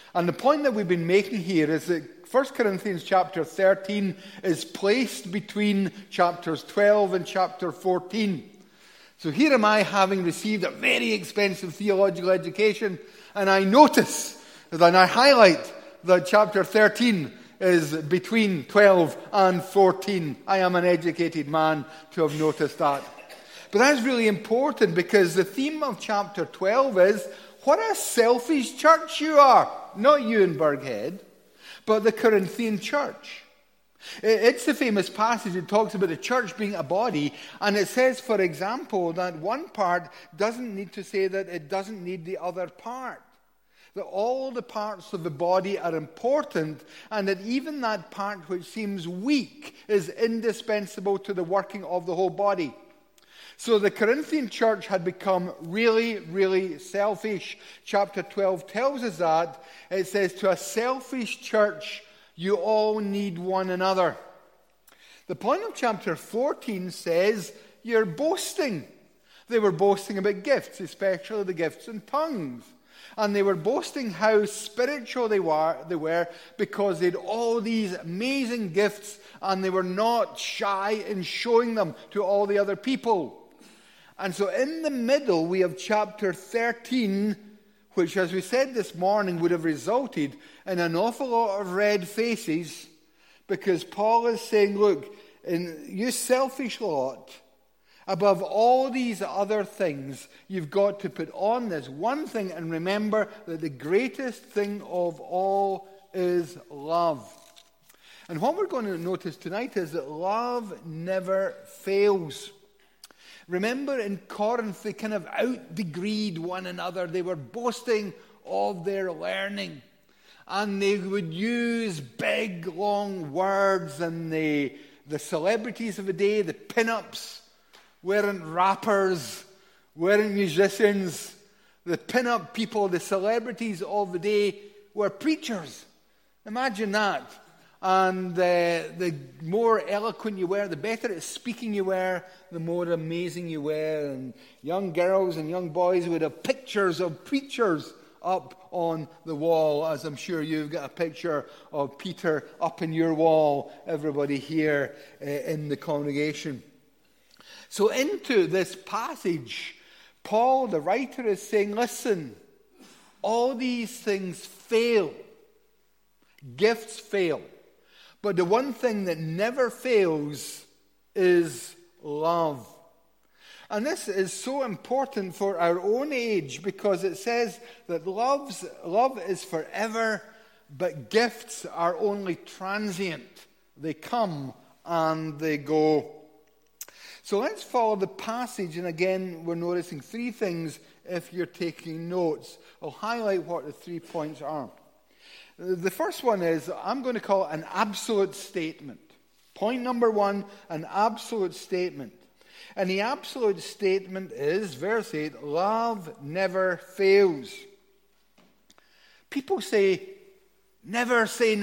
And the point that we've been making here is that 1 Corinthians chapter 13 is placed between chapters 12 and chapter 14. So here am I, having received a very expensive theological education, and I notice, and I highlight that chapter 13 is between 12 and 14. I am an educated man to have noticed that. But that's really important, because the theme of chapter 12 is, what a selfish church you are. Not you in Burghead, but the Corinthian church. It's the famous passage that talks about the church being a body, and it says, for example, that one part doesn't need to say that it doesn't need the other part. That all the parts of the body are important, and that even that part which seems weak is indispensable to the working of the whole body. So the Corinthian church had become really, really selfish. Chapter 12 tells us that. It says, to a selfish church, you all need one another. The point of chapter 14 says, you're boasting. They were boasting about gifts, especially the gifts in tongues. And they were boasting how spiritual they were because they had all these amazing gifts, and they were not shy in showing them to all the other people. And so in the middle, we have chapter 13, which, as we said this morning, would have resulted in an awful lot of red faces, because Paul is saying, look, you selfish lot, above all these other things, you've got to put on this one thing, and remember that the greatest thing of all is love. And what we're going to notice tonight is that love never fails. Remember, in Corinth, they kind of out-degreed one another. They were boasting of their learning. And they would use big, long words. And the celebrities of the day, the pin-ups, weren't rappers, weren't musicians. The pin-up people, the celebrities of the day, were preachers. Imagine that. And the more eloquent you were, the better at speaking you were, the more amazing you were. And young girls and young boys would have pictures of preachers up on the wall, as I'm sure you've got a picture of Peter up in your wall, everybody here in the congregation. So into this passage, Paul, the writer, is saying, listen, all these things fail. Gifts fail. But the one thing that never fails is love. And this is so important for our own age, because it says that love is forever, but gifts are only transient. They come and they go. So let's follow the passage, and again, we're noticing three things if you're taking notes. I'll highlight what the 3 points are. The first one is, I'm going to call it an absolute statement. Point number 1, an absolute statement. And the absolute statement is, verse 8, love never fails. People say never.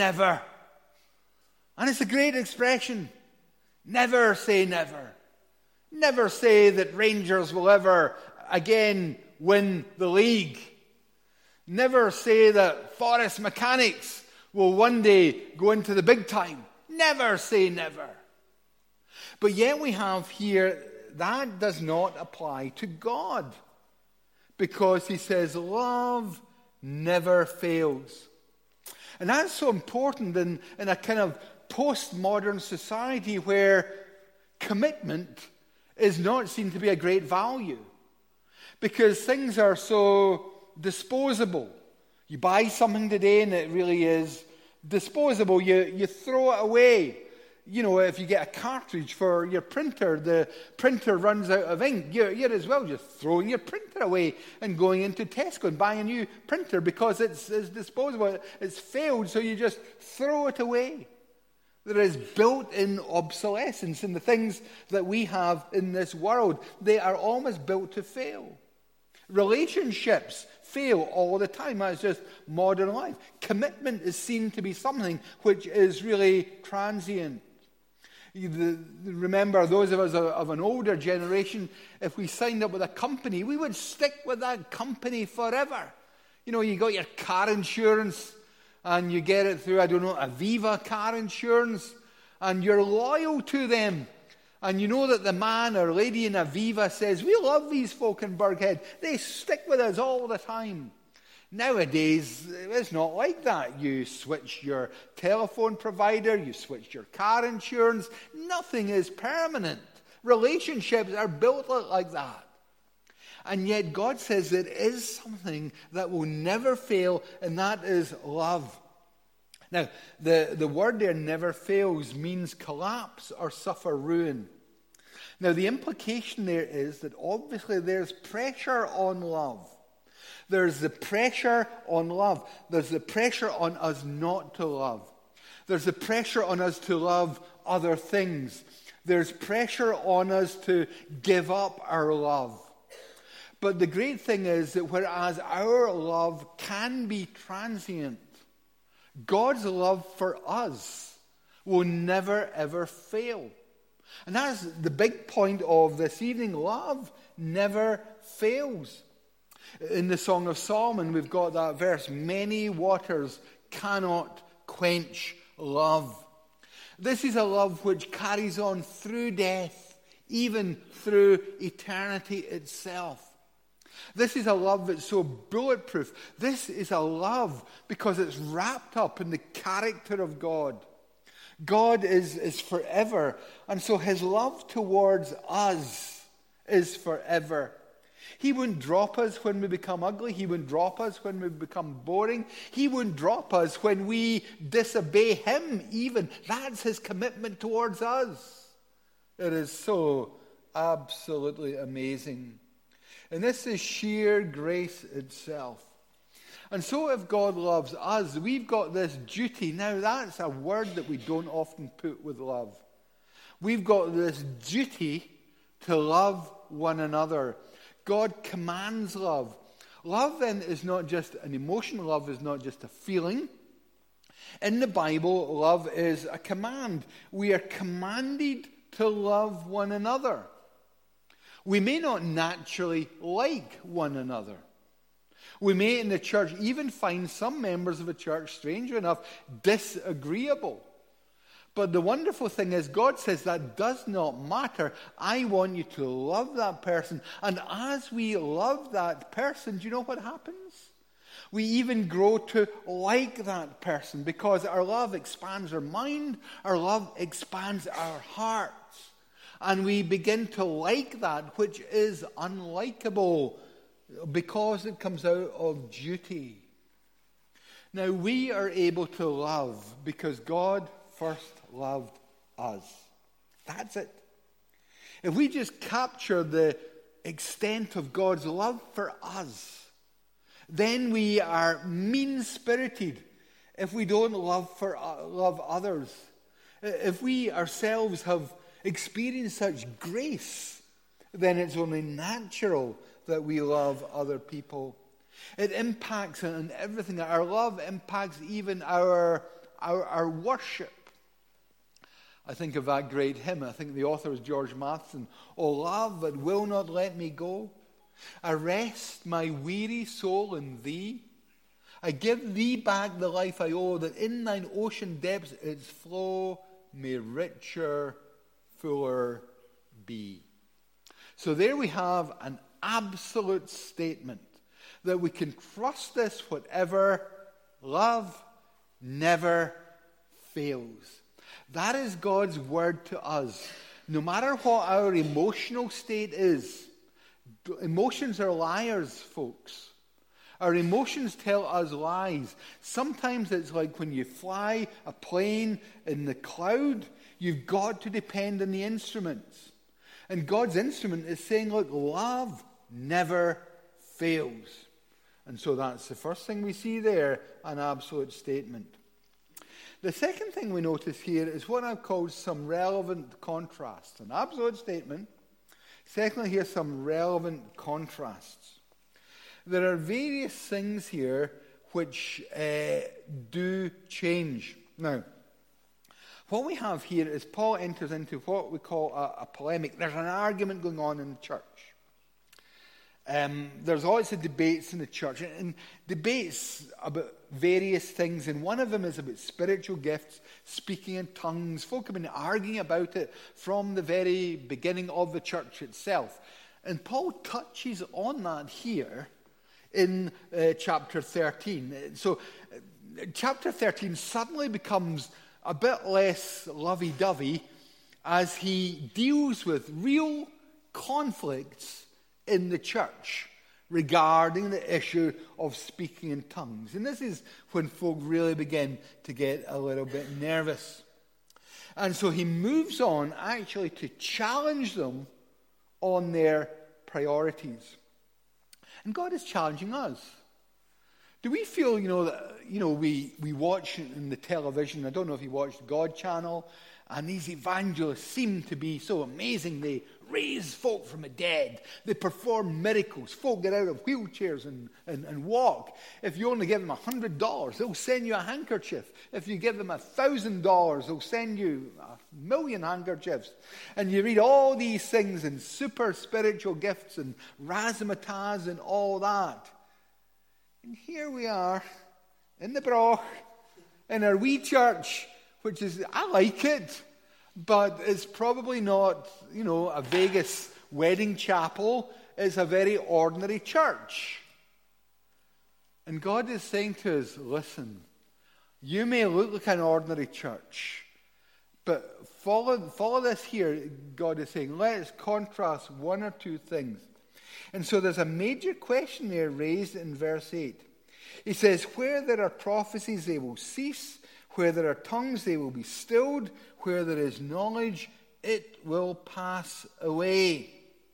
And it's a great expression. Never say never. Never say that Rangers will ever again win the league. Never say that Forest Mechanics will one day go into the big time. Never say never. But yet we have here, that does not apply to God. Because he says, love never fails. And that's so important in a kind of postmodern society where commitment is not seen to be a great value. Because things are so disposable. You buy something today and it really is disposable. You throw it away. You know, if you get a cartridge for your printer, the printer runs out of ink. You're as well just throwing your printer away and going into Tesco and buying a new printer because it's disposable. It's failed, so you just throw it away. There is built-in obsolescence in the things that we have in this world. They are almost built to fail. Relationships fail all the time. That's just modern life. Commitment is seen to be something which is really transient. Remember, those of us of an older generation, if we signed up with a company, we would stick with that company forever. You know, you got your car insurance, and you get it through, I don't know, Aviva car insurance, and you're loyal to them. And you know that the man or lady in Aviva says, we love these folk in Burghead. They stick with us all the time. Nowadays, it's not like that. You switch your telephone provider, you switch your car insurance. Nothing is permanent. Relationships are built like that. And yet God says there is something that will never fail, and that is love. Now, the word there, never fails, means collapse or suffer ruin. Now, the implication there is that obviously there's pressure on love. There's the pressure on love. There's the pressure on us not to love. There's the pressure on us to love other things. There's pressure on us to give up our love. But the great thing is that whereas our love can be transient, God's love for us will never, ever fail. And that's the big point of this evening. Love never fails. In the Song of Solomon, we've got that verse, many waters cannot quench love. This is a love which carries on through death, even through eternity itself. This is a love that's so bulletproof. This is a love because it's wrapped up in the character of God. God is forever, and so his love towards us is forever. He wouldn't drop us when we become ugly. He wouldn't drop us when we become boring. He wouldn't drop us when we disobey him even. That's his commitment towards us. It is so absolutely amazing. And this is sheer grace itself. And so if God loves us, we've got this duty. Now that's a word that we don't often put with love. We've got this duty to love one another. God commands love. Love then is not just an emotion. Love is not just a feeling. In the Bible, love is a command. We are commanded to love one another. We may not naturally like one another. We may in the church even find some members of a church, strangely enough, disagreeable. But the wonderful thing is God says that does not matter. I want you to love that person. And as we love that person, do you know what happens? We even grow to like that person because our love expands our mind, our love expands our hearts. And we begin to like that which is unlikable because it comes out of duty. Now we are able to love because God first loved us. That's it. If we just capture the extent of God's love for us, then we are mean-spirited if we don't love others. If we ourselves have experienced such grace, then it's only natural that we love other people. It impacts on everything. Our love impacts even our worship. I think of that great hymn. I think the author is George Matheson. O love that will not let me go, I rest my weary soul in thee. I give thee back the life I owe, that in thine ocean depths its flow may richer, fuller be. So there we have an absolute statement that we can trust this whatever. Love never fails. That is God's word to us. No matter what our emotional state is, emotions are liars, folks. Our emotions tell us lies. Sometimes it's like when you fly a plane in the cloud, you've got to depend on the instruments. And God's instrument is saying, look, love never fails. And so that's the first thing we see there, an absolute statement. The second thing we notice here is what I've called some relevant contrasts. An absolute statement. Secondly, here's some relevant contrasts. There are various things here which do change. Now, what we have here is Paul enters into what we call a polemic. There's an argument going on in the church. There's always the debates in the church, and debates about various things, and one of them is about spiritual gifts, speaking in tongues. Folk have been arguing about it from the very beginning of the church itself. And Paul touches on that here in chapter 13. So chapter 13 suddenly becomes a bit less lovey-dovey as he deals with real conflicts in the church regarding the issue of speaking in tongues. And this is when folk really begin to get a little bit nervous. And so he moves on actually to challenge them on their priorities. And God is challenging us. Do we feel, that we watch in the television, I don't know if you watch the God channel, and these evangelists seem to be so amazing. They raise folk from the dead. They perform miracles. Folk get out of wheelchairs and walk. If you only give them $100, they'll send you a handkerchief. If you give them $1,000, they'll send you 1,000,000 handkerchiefs. And you read all these things and super spiritual gifts and razzmatazz and all that. And here we are in the Broch, in our wee church, which is, I like it, but it's probably not, a Vegas wedding chapel. It's a very ordinary church. And God is saying to us, listen, you may look like an ordinary church, but follow this here. God is saying, let's contrast one or two things. And so there's a major question there raised in verse 8. He says, where there are prophecies, they will cease. Where there are tongues, they will be stilled. Where there is knowledge, it will pass away.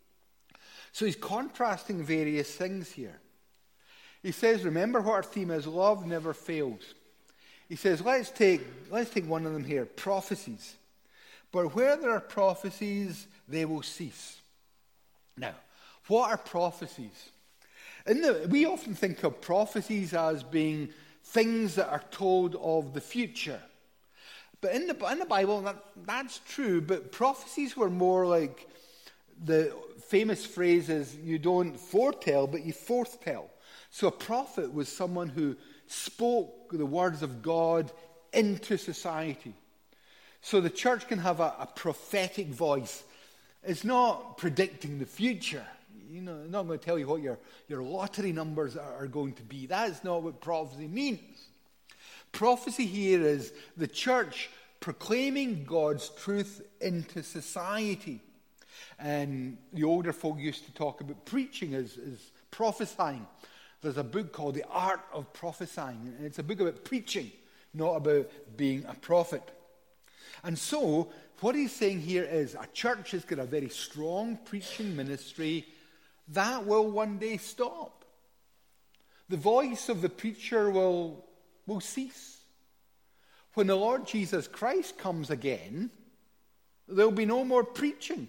So he's contrasting various things here. He says, remember what our theme is, love never fails. He says, let's take one of them here, prophecies. But where there are prophecies, they will cease. Now, what are prophecies? We often think of prophecies as being things that are told of the future. But in the Bible, that's true, but prophecies were more like the famous phrase is, you don't foretell, but you forthtell. So a prophet was someone who spoke the words of God into society. So the church can have a prophetic voice. It's not predicting the future. It's not going to tell you what your lottery numbers are going to be. That is not what prophecy means. Prophecy here is the church proclaiming God's truth into society. And the older folk used to talk about preaching as prophesying. There's a book called The Art of Prophesying, and it's a book about preaching, not about being a prophet. And so, what he's saying here is a church has got a very strong preaching ministry that will one day stop. The voice of the preacher will cease. When the Lord Jesus Christ comes again, there'll be no more preaching.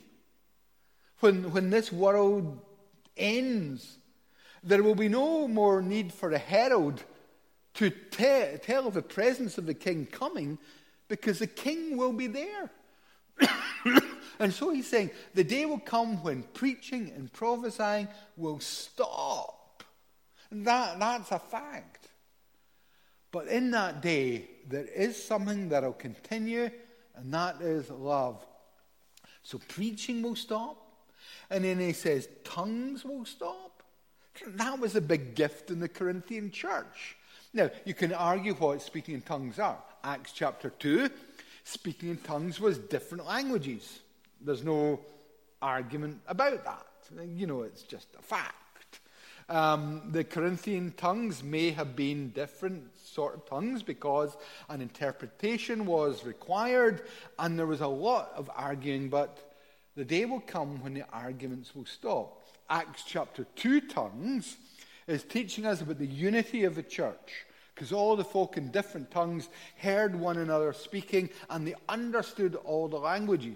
When this world ends, there will be no more need for a herald to tell of the presence of the King coming, because the King will be there. And so he's saying the day will come when preaching and prophesying will stop. That's a fact. But in that day, there is something that will continue, and that is love. So preaching will stop. And then he says tongues will stop. That was a big gift in the Corinthian church. Now, you can argue what speaking in tongues are. Acts chapter 2, speaking in tongues was different languages. There's no argument about that. It's just a fact. The Corinthian tongues may have been different sort of tongues because an interpretation was required and there was a lot of arguing, but the day will come when the arguments will stop. Acts chapter 2 tongues is teaching us about the unity of the church, because all the folk in different tongues heard one another speaking and they understood all the languages.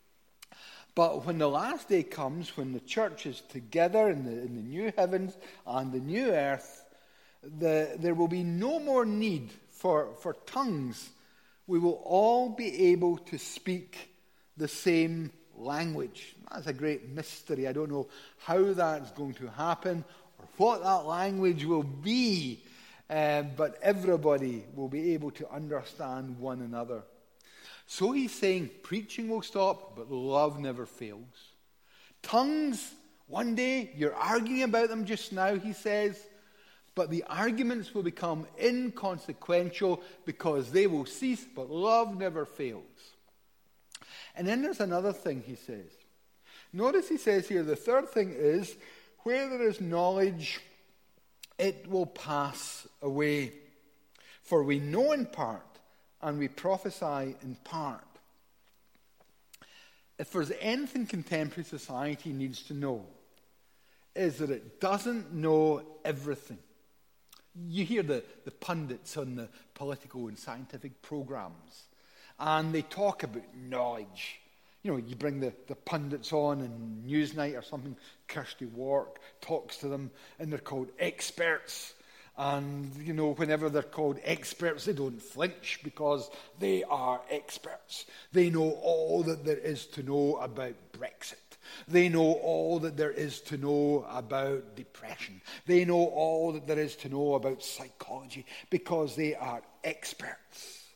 But when the last day comes, when the church is together in the new heavens and the new earth, there will be no more need for tongues. We will all be able to speak the same language. That's a great mystery. I don't know how that's going to happen or what that language will be, but everybody will be able to understand one another. So he's saying preaching will stop, but love never fails. Tongues, one day, you're arguing about them just now, he says, but the arguments will become inconsequential because they will cease, but love never fails. And then there's another thing he says. Notice he says here, the third thing is, where there is knowledge, it will pass away. For we know in part, and we prophesy in part. If there's anything contemporary society needs to know, is that it doesn't know everything. You hear the pundits on the political and scientific programs, and they talk about knowledge. You know, you bring the pundits on in Newsnight or something, Kirsty Wark talks to them, and they're called experts. And, you know, whenever they're called experts, they don't flinch because they are experts. They know all that there is to know about Brexit. They know all that there is to know about depression. They know all that there is to know about psychology because they are experts.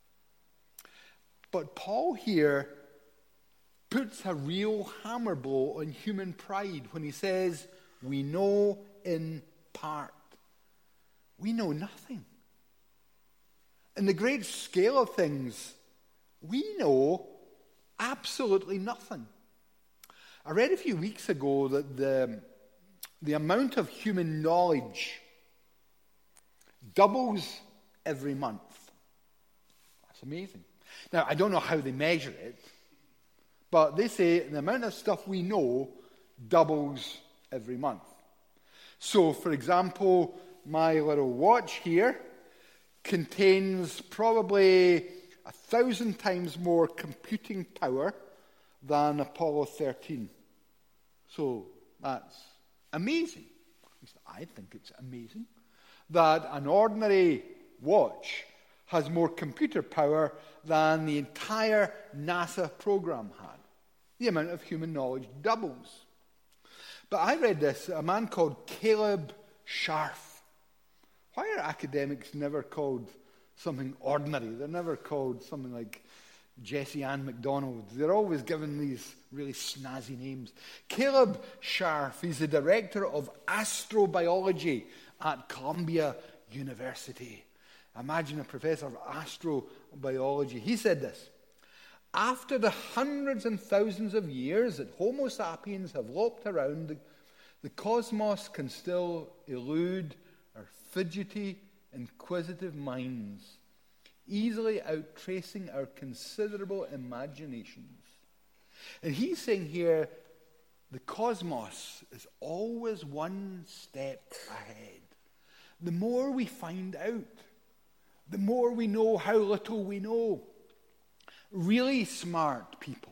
But Paul here puts a real hammer blow on human pride when he says, we know in part. We know nothing. In the great scale of things, we know absolutely nothing. I read a few weeks ago that the amount of human knowledge doubles every month. That's amazing. Now, I don't know how they measure it, but they say the amount of stuff we know doubles every month. So, for example, my little watch here contains probably 1,000 times more computing power than Apollo 13. So that's amazing. At least I think it's amazing that an ordinary watch has more computer power than the entire NASA program had. The amount of human knowledge doubles. But I read this, a man called Caleb Scharf. Why are academics never called something ordinary? They're never called something like Jessie Ann MacDonald. They're always given these really snazzy names. Caleb Scharf, he's the director of astrobiology at Columbia University. Imagine a professor of astrobiology. He said this: after the hundreds and thousands of years that Homo sapiens have loped around, the cosmos can still elude our fidgety, inquisitive minds, easily outtracing our considerable imaginations. And he's saying here, the cosmos is always one step ahead. The more we find out, the more we know how little we know. Really smart people,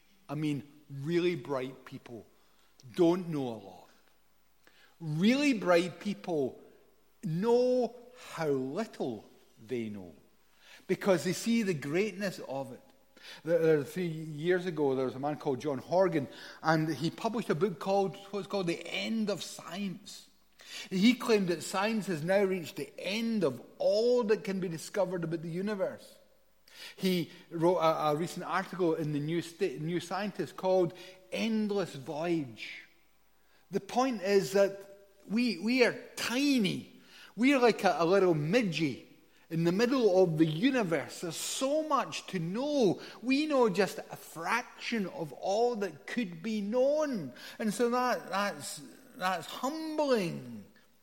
really bright people, don't know a lot. Really bright people know how little they know because they see the greatness of it. A few years ago, there was a man called John Horgan, and he published a book called what's called The End of Science. He claimed that science has now reached the end of all that can be discovered about the universe. He wrote a recent article in the New Scientist called Endless Voyage. The point is that we are tiny. We are like a little midgie in the middle of the universe. There's so much to know. We know just a fraction of all that could be known. And so that's humbling.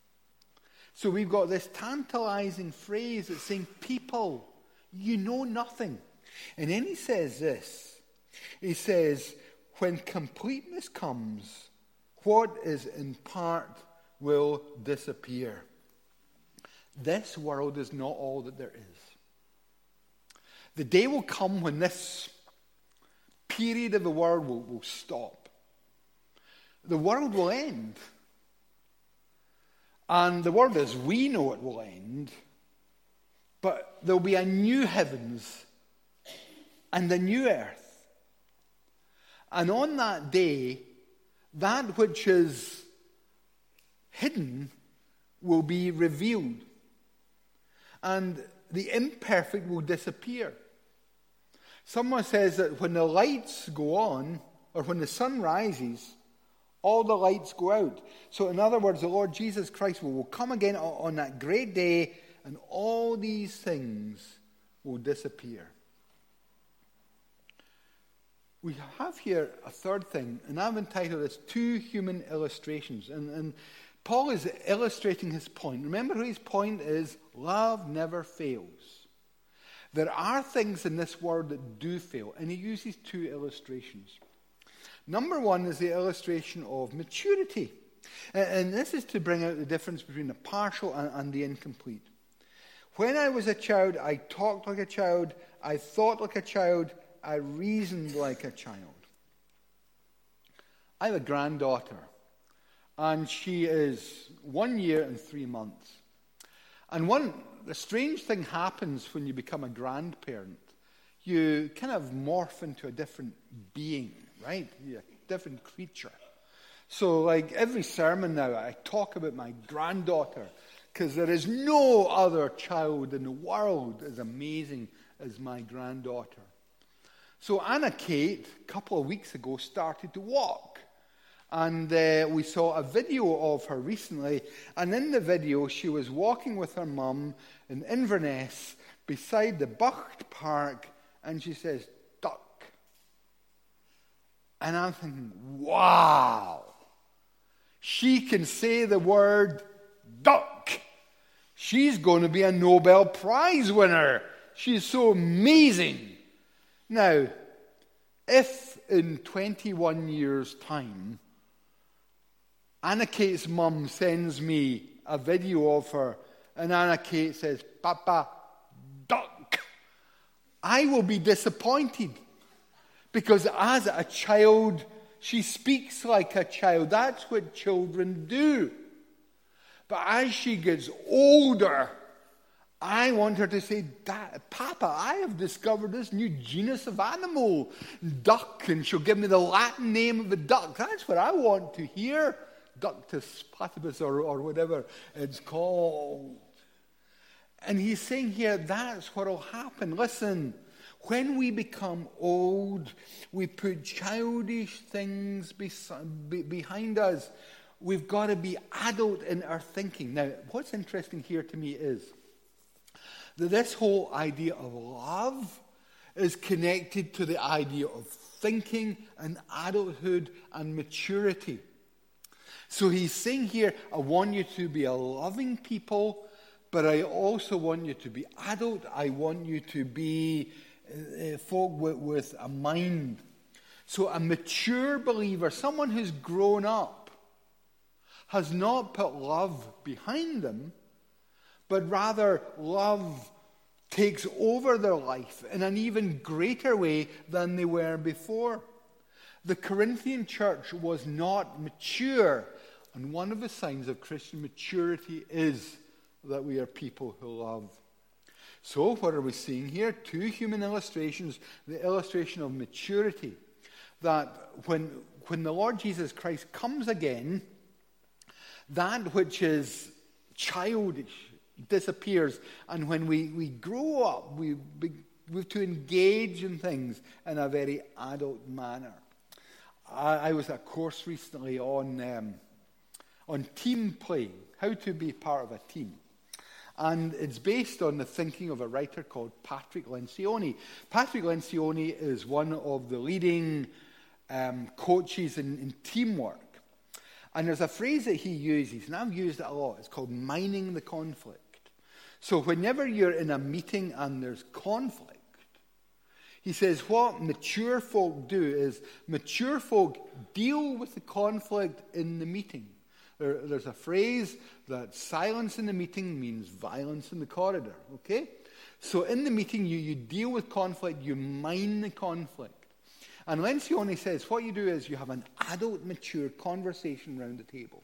So we've got this tantalizing phrase that's saying, people, you know nothing. And then he says this. He says, when completeness comes, what is in part will disappear. This world is not all that there is. The day will come when this period of the world will stop. The world will end. And the world as we know it will end. But there will be a new heavens and a new earth. And on that day, that which is hidden will be revealed. And the imperfect will disappear. Someone says that when the lights go on, or when the sun rises, all the lights go out. So in other words, the Lord Jesus Christ will come again on that great day, and all these things will disappear. We have here a third thing, and I've entitled this Two Human Illustrations. And Paul is illustrating his point. Remember, his point is love never fails. There are things in this world that do fail, and he uses two illustrations. Number one is the illustration of maturity. And this is to bring out the difference between the partial and the incomplete. When I was a child, I talked like a child, I thought like a child, I reasoned like a child. I have a granddaughter, and she is 1 year and 3 months. And the strange thing happens when you become a grandparent. You kind of morph into a different being, right? You're a different creature. So like every sermon now, I talk about my granddaughter, because there is no other child in the world as amazing as my granddaughter. So Anna Kate, a couple of weeks ago, started to walk. And we saw a video of her recently. And in the video, she was walking with her mum in Inverness beside the Bucht Park. And she says, duck. And I'm thinking, wow. She can say the word duck. She's going to be a Nobel Prize winner. She's so amazing. Now, if in 21 years' time, Anna Kate's mum sends me a video of her, and Anna Kate says, Papa, duck, I will be disappointed. Because as a child, she speaks like a child. That's what children do. But as she gets older, I want her to say, Papa, I have discovered this new genus of animal, duck, and she'll give me the Latin name of the duck. That's what I want to hear. Ductus platypus or whatever it's called. And he's saying here, that's what will happen. Listen, when we become old, we put childish things behind us. We've got to be adult in our thinking. Now, what's interesting here to me is that this whole idea of love is connected to the idea of thinking and adulthood and maturity. So he's saying here, I want you to be a loving people, but I also want you to be adult. I want you to be folk with a mind. So a mature believer, someone who's grown up, has not put love behind them, but rather love takes over their life in an even greater way than they were before. The Corinthian church was not mature, and one of the signs of Christian maturity is that we are people who love. So what are we seeing here? Two human illustrations. The illustration of maturity, that when the Lord Jesus Christ comes again, that which is childish disappears, and when we grow up, we have to engage in things in a very adult manner. I was at a course recently on team playing, how to be part of a team. And it's based on the thinking of a writer called Patrick Lencioni. Patrick Lencioni is one of the leading coaches in teamwork. And there's a phrase that he uses, and I've used it a lot. It's called mining the conflict. So whenever you're in a meeting and there's conflict, he says what mature folk do is mature folk deal with the conflict in the meeting. There's a phrase that silence in the meeting means violence in the corridor, okay? So in the meeting, you deal with conflict, you mine the conflict. And Lencioni says what you do is you have an adult, mature conversation around the table.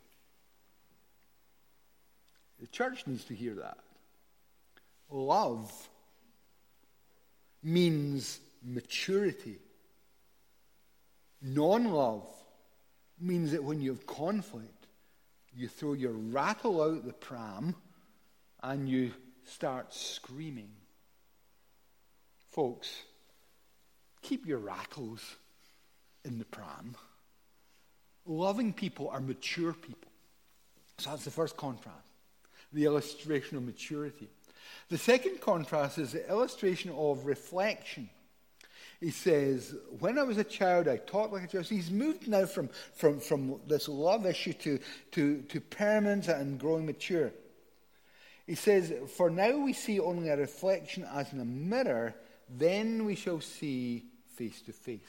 The church needs to hear that. Love means maturity. Non-love means that when you have conflict, you throw your rattle out the pram and you start screaming. Folks, keep your rattles in the pram. Loving people are mature people. So that's the first contrast, the illustration of maturity. The second contrast is the illustration of reflection. He says, when I was a child, I talked like a child. So he's moved now from this love issue to permanence and growing mature. He says, for now we see only a reflection as in a mirror, then we shall see face to face.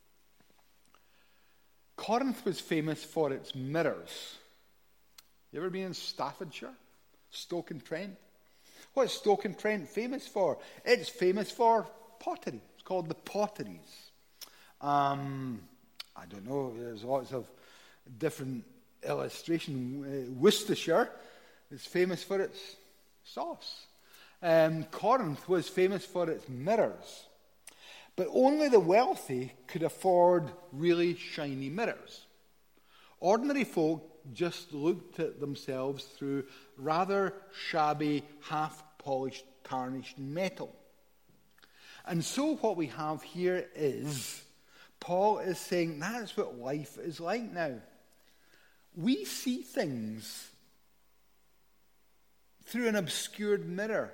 Corinth was famous for its mirrors. You ever been in Staffordshire? Stoke-on-Trent? What is Stoke-on-Trent famous for? It's famous for pottery. It's called the Potteries. I don't know, there's lots of different illustration. Worcestershire is famous for its sauce. Corinth was famous for its mirrors. But only the wealthy could afford really shiny mirrors. Ordinary folk just looked at themselves through rather shabby, half-polished, tarnished metal. And so what we have here is, Paul is saying that's what life is like now. We see things through an obscured mirror.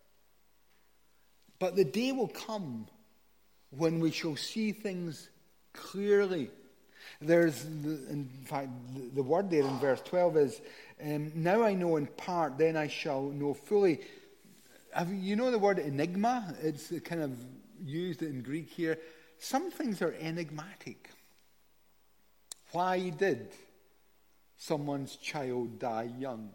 But the day will come when we shall see things clearly. There's, in fact, the word there in verse 12 is, now I know in part, then I shall know fully. You know the word enigma? It's kind of used in Greek here. Some things are enigmatic. Why did someone's child die young?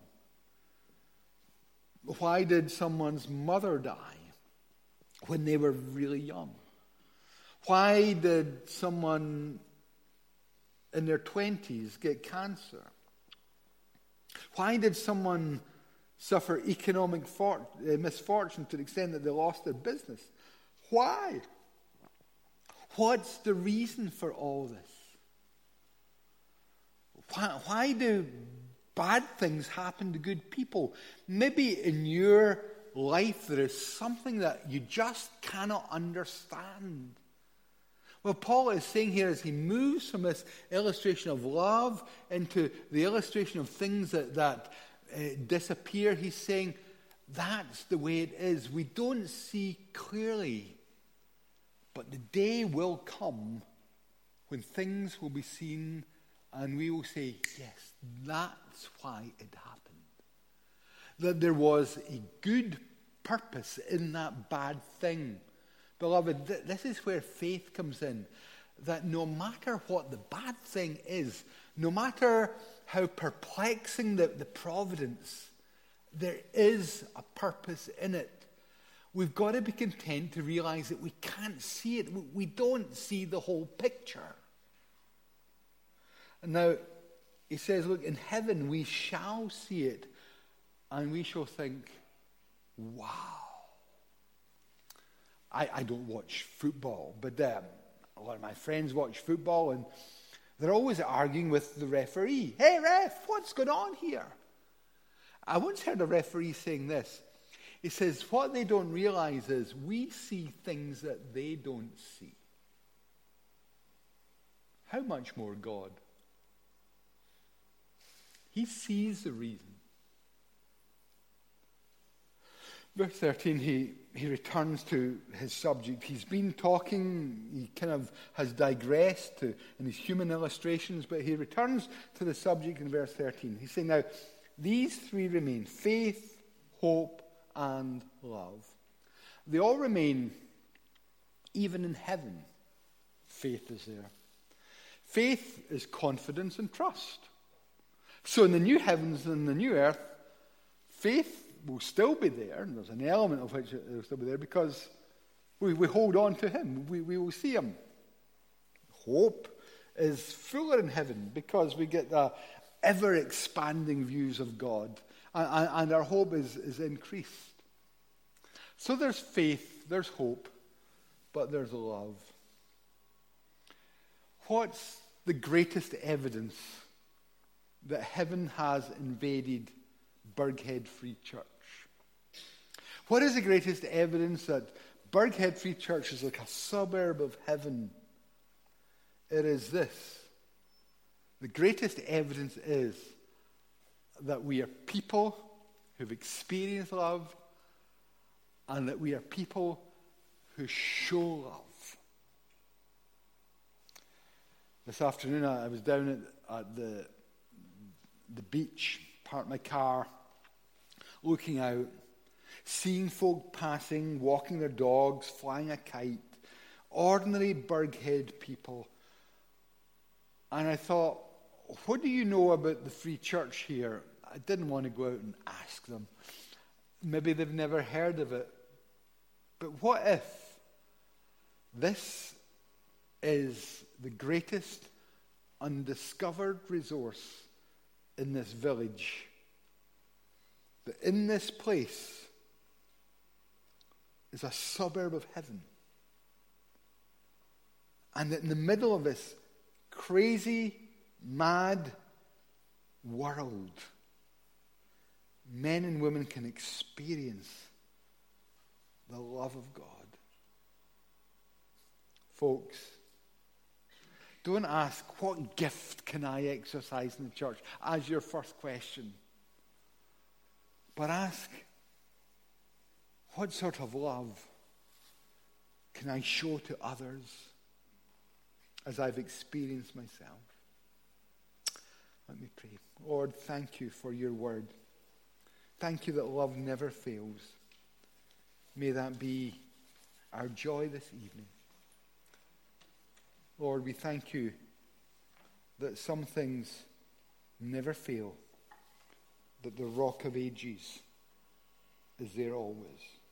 Why did someone's mother die when they were really young? Why did someone in their 20s get cancer? Why did someone suffer economic misfortune to the extent that they lost their business? Why? What's the reason for all this? Why do bad things happen to good people? Maybe in your life there is something that you just cannot understand. Well, Paul is saying here as he moves from this illustration of love into the illustration of things that disappear, he's saying that's the way it is. We don't see clearly, but the day will come when things will be seen and we will say, yes, that's why it happened. That there was a good purpose in that bad thing. Beloved, this is where faith comes in. That no matter what the bad thing is, no matter how perplexing the providence, there is a purpose in it. We've got to be content to realize that we can't see it. We don't see the whole picture. And now, he says, look, in heaven we shall see it, and we shall think, wow. I don't watch football, but a lot of my friends watch football, and they're always arguing with the referee. Hey, ref, what's going on here? I once heard a referee saying this. He says, what they don't realize is we see things that they don't see. How much more God? He sees the reason. Verse 13, he returns to his subject. He's been talking, he kind of has digressed in his human illustrations, but he returns to the subject in verse 13. He's saying, now, these three remain, faith, hope, and love. They all remain, even in heaven. Faith is there. Faith is confidence and trust. So in the new heavens and the new earth, faith will still be there, and there's an element of which it will still be there because we hold on to him. We will see him. Hope is fuller in heaven because we get the ever-expanding views of God, and our hope is increased. So there's faith, there's hope, but there's love. What's the greatest evidence that heaven has invaded Burghead Free Church? What is the greatest evidence that Burghead Free Church is like a suburb of heaven? It is this. The greatest evidence is that we are people who've experienced love, and that we are people who show love. This afternoon I was down at the beach, parked my car, looking out, seeing folk passing, walking their dogs, flying a kite, ordinary Burghead people. And I thought, what do you know about the Free Church here? I didn't want to go out and ask them. Maybe they've never heard of it. But what if this is the greatest undiscovered resource in this village? That in this place is a suburb of heaven. And that in the middle of this crazy, mad world, men and women can experience the love of God. Folks, don't ask, what gift can I exercise in the church, as your first question. But ask, what sort of love can I show to others as I've experienced myself? Let me pray. Lord, thank you for your word. Thank you that love never fails. May that be our joy this evening. Lord, we thank you that some things never fail, that the Rock of Ages is there always.